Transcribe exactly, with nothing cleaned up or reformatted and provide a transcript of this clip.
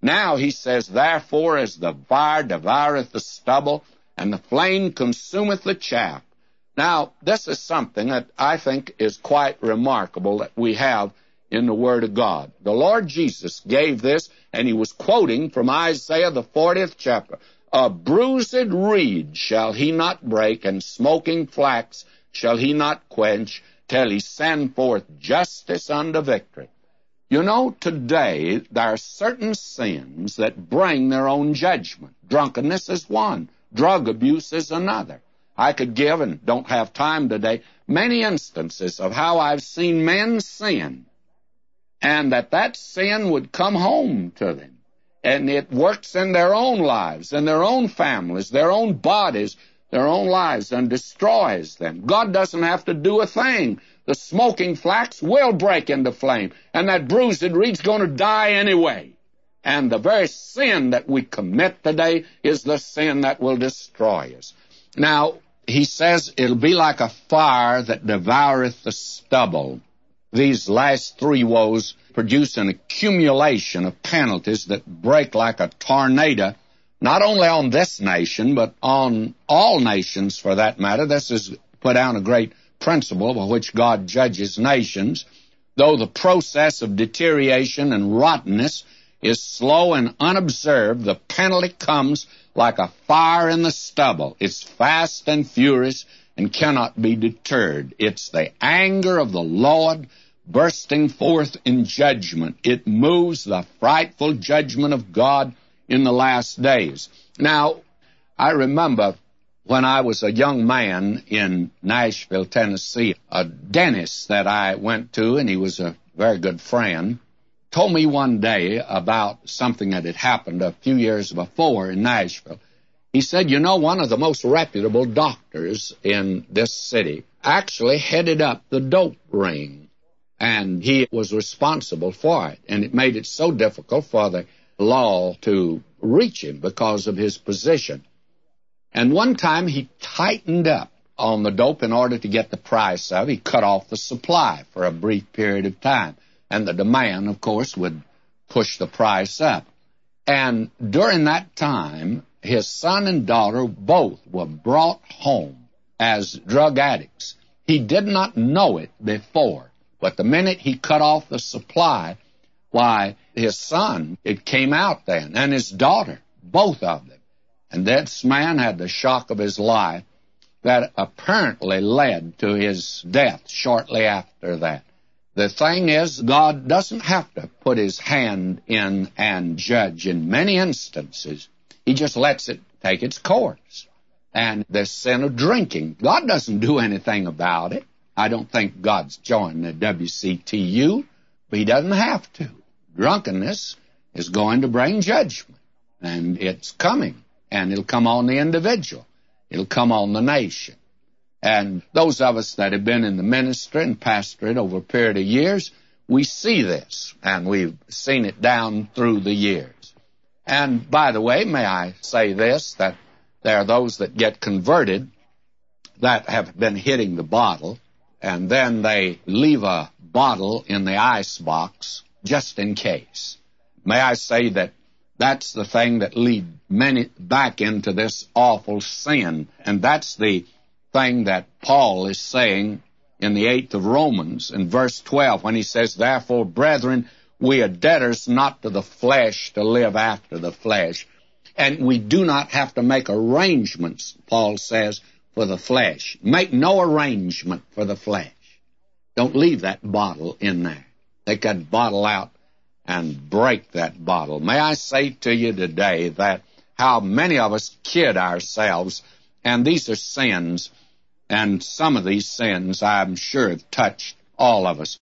Now he says, therefore as the fire devoureth the stubble, and the flame consumeth the chaff. Now, this is something that I think is quite remarkable that we have in the Word of God. The Lord Jesus gave this, and he was quoting from Isaiah, the fortieth chapter. A bruised reed shall he not break, and smoking flax shall he not quench, till he send forth justice unto victory. You know, today there are certain sins that bring their own judgment. Drunkenness is one. Drug abuse is another. I could give, and don't have time today, many instances of how I've seen men sin, and that that sin would come home to them, and it works in their own lives, in their own families, their own bodies, their own lives, and destroys them. God doesn't have to do a thing. The smoking flax will break into flame, and that bruised reed's going to die anyway. And the very sin that we commit today is the sin that will destroy us. Now, he says it'll be like a fire that devoureth the stubble. These last three woes produce an accumulation of penalties that break like a tornado, not only on this nation, but on all nations for that matter. This is put down a great principle by which God judges nations. Though the process of deterioration and rottenness is slow and unobserved, the penalty comes like a fire in the stubble. It's fast and furious and cannot be deterred. It's the anger of the Lord bursting forth in judgment. It moves the frightful judgment of God in the last days. Now, I remember when I was a young man in Nashville, Tennessee, a dentist that I went to, and he was a very good friend, told me one day about something that had happened a few years before in Nashville. He said, you know, one of the most reputable doctors in this city actually headed up the dope ring, and he was responsible for it, and it made it so difficult for the law to reach him because of his position. And one time he tightened up on the dope in order to get the price of it. He cut off the supply for a brief period of time. And the demand, of course, would push the price up. And during that time, his son and daughter both were brought home as drug addicts. He did not know it before, but the minute he cut off the supply, why, his son, it came out then, and his daughter, both of them. And this man had the shock of his life that apparently led to his death shortly after that. The thing is, God doesn't have to put his hand in and judge in many instances. He just lets it take its course. And the sin of drinking, God doesn't do anything about it. I don't think God's joined the W C T U, but he doesn't have to. Drunkenness is going to bring judgment, and it's coming. And it'll come on the individual. It'll come on the nation. And those of us that have been in the ministry and pastorate over a period of years, we see this, and we've seen it down through the years. And by the way, may I say this, that there are those that get converted that have been hitting the bottle, and then they leave a bottle in the ice box just in case. May I say that that's the thing that leads many back into this awful sin. And that's the thing that Paul is saying in the eighth of Romans, in verse twelve, when he says, therefore, brethren, we are debtors not to the flesh to live after the flesh. And we do not have to make arrangements, Paul says, for the flesh. Make no arrangement for the flesh. Don't leave that bottle in there. Take that bottle out and break that bottle. May I say to you today that how many of us kid ourselves, and these are sins, and some of these sins, I'm sure, have touched all of us.